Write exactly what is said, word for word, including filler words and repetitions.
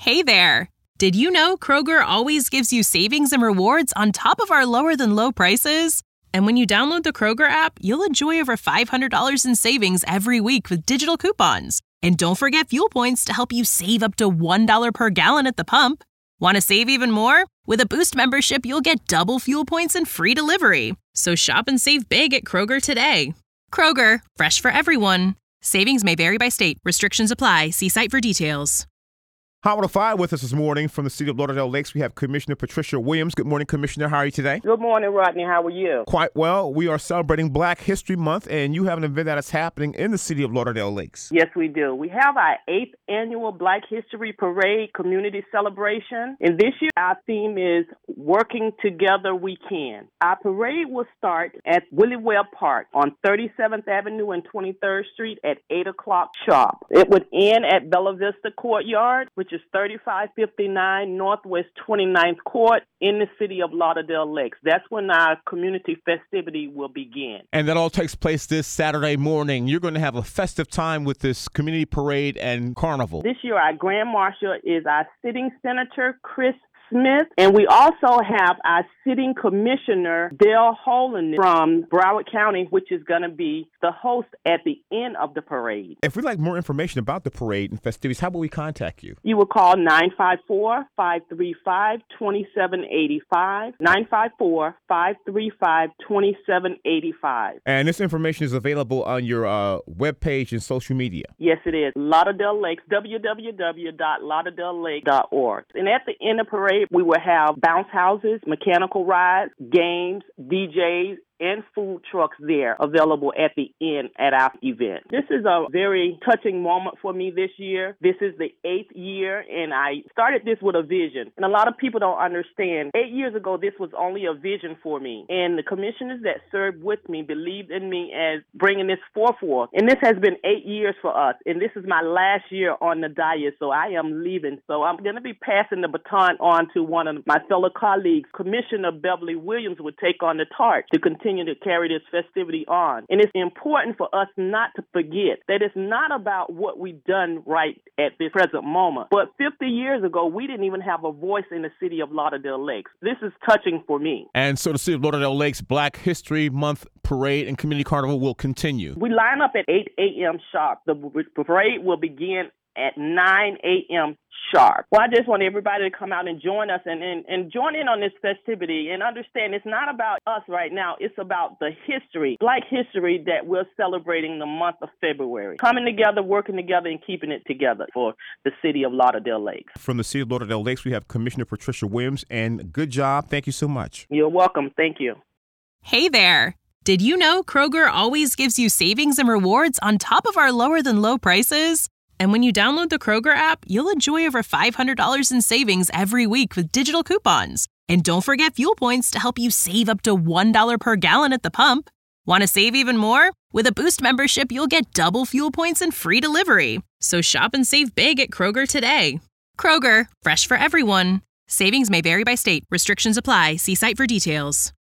Hey there! Did you know Kroger always gives you savings and rewards on top of our lower-than-low prices? And when you download the Kroger app, you'll enjoy over five hundred dollars in savings every week with digital coupons. And don't forget fuel points to help you save up to one dollar per gallon at the pump. Want to save even more? With a Boost membership, you'll get double fuel points and free delivery. So shop and save big at Kroger today. Kroger, fresh for everyone. Savings may vary by state. Restrictions apply. See site for details. Hot one oh five with us this morning from the City of Lauderdale Lakes. We have Commissioner Patricia Williams. Good morning, Commissioner. How are you today? Good morning, Rodney. How are you? Quite well. We are celebrating Black History Month, and you have an event that is happening in the City of Lauderdale Lakes. Yes, we do. We have our eighth annual Black History Parade community celebration, and this year our theme is Working Together We Can. Our parade will start at Willie Webb Park on thirty-seventh Avenue and twenty-third Street at eight o'clock sharp. It would end at Bella Vista Courtyard, which is thirty-five fifty-nine Northwest twenty-ninth Court in the City of Lauderdale Lakes. That's when our community festivity will begin. And that all takes place this Saturday morning. You're going to have a festive time with this community parade and carnival. This year, our Grand Marshal is our sitting Senator, Chris Smith, and we also have our sitting commissioner, Dale Holan from Broward County, which is going to be the host at the end of the parade. If we'd like more information about the parade and festivities, how will we contact you? You will call nine five four, five three five, two seven eight five, nine five four, five three five, two seven eight five. And this information is available on your uh, webpage and social media. Yes, it is. Lauderdale Lakes, w w w dot lauderdale lake dot org. And at the end of the parade, we will have bounce houses, mechanical rides, games, D Js, and food trucks there available at the end at our event. This is a very touching moment for me this year. This is the eighth year, and I started this with a vision. And a lot of people don't understand. Eight years ago, this was only a vision for me. And the commissioners that served with me believed in me as bringing this forth. And this has been eight years for us. And this is my last year on the dais, so I am leaving. So I'm going to be passing the baton on to one of my fellow colleagues. Commissioner Beverly Williams would take on the torch to continue to carry this festivity on. And it's important for us not to forget that it's not about what we've done right at this present moment. But fifty years ago, we didn't even have a voice in the City of Lauderdale Lakes. This is touching for me. And so the City of Lauderdale Lakes Black History Month Parade and Community Carnival will continue. We line up at eight a.m. sharp. The parade will begin at nine a.m. sharp. Well, I just want everybody to come out and join us and, and, and join in on this festivity and understand it's not about us right now. It's about the history, Black history that we're celebrating the month of February. Coming together, working together, and keeping it together for the City of Lauderdale Lakes. From the City of Lauderdale Lakes, we have Commissioner Patricia Williams, and good job. Thank you so much. You're welcome. Thank you. Hey there! Did you know Kroger always gives you savings and rewards on top of our lower-than-low prices? And when you download the Kroger app, you'll enjoy over five hundred dollars in savings every week with digital coupons. And don't forget fuel points to help you save up to one dollar per gallon at the pump. Want to save even more? With a Boost membership, you'll get double fuel points and free delivery. So shop and save big at Kroger today. Kroger, fresh for everyone. Savings may vary by state. Restrictions apply. See site for details.